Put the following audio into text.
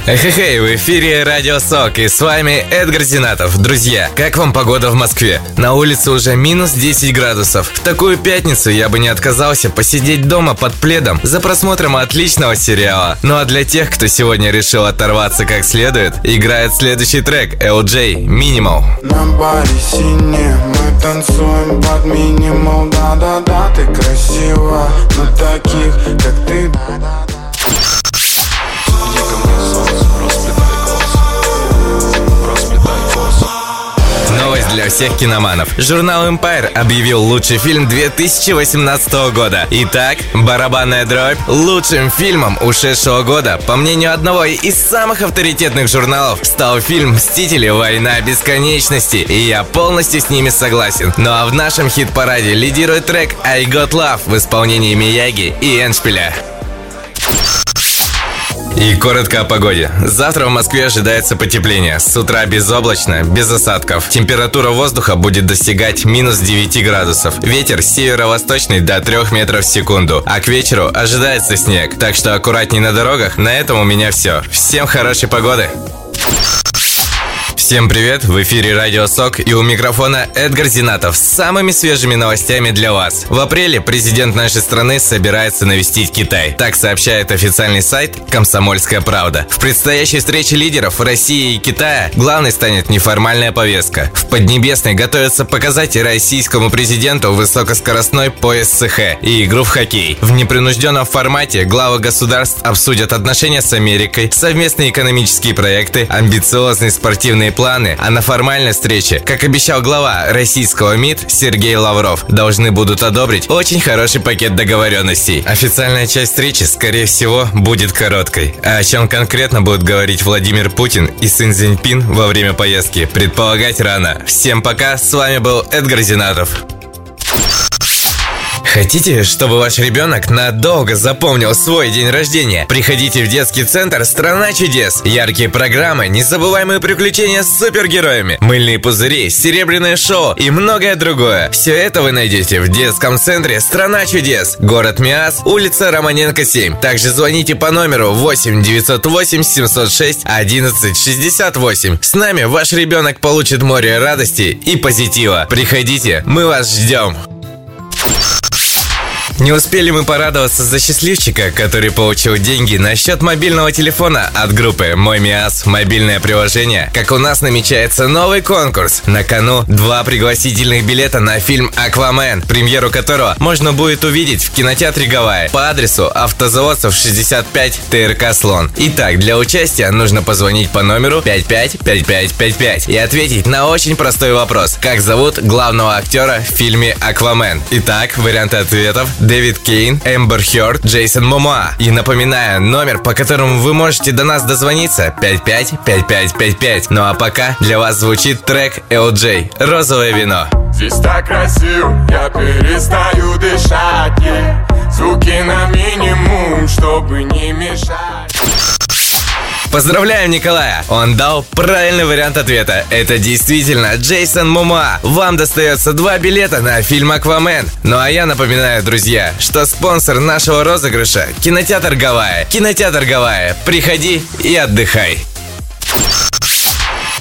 Хе-хей, в эфире Радио Сок, и с вами Эдгар Зинатов. Друзья, как вам погода в Москве? На улице уже минус 10 градусов. В такую пятницу я бы не отказался посидеть дома под пледом за просмотром отличного сериала. Ну а для тех, кто сегодня решил оторваться как следует, играет следующий трек LJ Minimal. На баре сине, мы танцуем под минимал. Да-да-да, ты красива, но таких, как ты, да-да-да. Новость для всех киноманов. Журнал Empire объявил лучший фильм 2018 года. Итак, «Барабанная дробь» лучшим фильмом ушедшего года, по мнению одного из самых авторитетных журналов, стал фильм «Мстители. Война бесконечности». И я полностью с ними согласен. Ну а в нашем хит-параде лидирует трек «I Got Love» в исполнении Мияги и Эндшпиля. И коротко о погоде. Завтра в Москве ожидается потепление. С утра безоблачно, без осадков. Температура воздуха будет достигать минус 9 градусов. Ветер северо-восточный до 3 метров в секунду. А к вечеру ожидается снег. Так что аккуратней на дорогах. На этом у меня все. Всем хорошей погоды. Всем привет, в эфире Радио Сок, и у микрофона Эдгар Зинатов с самыми свежими новостями для вас. В апреле президент нашей страны собирается навестить Китай. Так сообщает официальный сайт «Комсомольская правда». В предстоящей встрече лидеров России и Китая главной станет неформальная повестка. В Поднебесной готовятся показать российскому президенту высокоскоростной поезд СХ и игру в хоккей. В непринужденном формате главы государств обсудят отношения с Америкой, совместные экономические проекты, амбициозные спортивные планы, а на формальной встрече, как обещал глава российского МИД Сергей Лавров, должны будут одобрить очень хороший пакет договоренностей. Официальная часть встречи, скорее всего, будет короткой. А о чем конкретно будут говорить Владимир Путин и Си Цзиньпин во время поездки, предполагать рано. Всем пока, с вами был Эдгар Зинатов. Хотите, чтобы ваш ребенок надолго запомнил свой день рождения? Приходите в детский центр «Страна чудес». Яркие программы, незабываемые приключения с супергероями, мыльные пузыри, серебряное шоу и многое другое. Все это вы найдете в детском центре «Страна чудес». Город Миас, улица Романенко, 7. Также звоните по номеру 8 908 706 11 68. С нами ваш ребенок получит море радости и позитива. Приходите, мы вас ждем. Не успели мы порадоваться за счастливчика, который получил деньги на счет мобильного телефона от группы «Мой Миас» мобильное приложение, как у нас намечается новый конкурс. На кону 2 пригласительных билета на фильм «Аквамен», премьеру которого можно будет увидеть в кинотеатре Гавайи по адресу Автозаводцев 65 ТРК «Слон». Итак, для участия нужно позвонить по номеру 555555 и ответить на очень простой вопрос: как зовут главного актера в фильме «Аквамен»? Итак, варианты ответов: Дэвид Кейн, Эмбер Хёрд, Джейсон Момоа. И напоминаю, номер, по которому вы можете до нас дозвониться, 555555. Ну а пока для вас звучит трек LJ «Розовое вино». Здесь так красиво, я перестаю дышать, звуки на минимум, чтобы не мешать. Поздравляем Николая! Он дал правильный вариант ответа. Это действительно Джейсон Момоа. Вам достается 2 билета на фильм «Аквамен». Ну а я напоминаю, друзья, что спонсор нашего розыгрыша – кинотеатр Гавайи. Кинотеатр Гавайи. Приходи и отдыхай.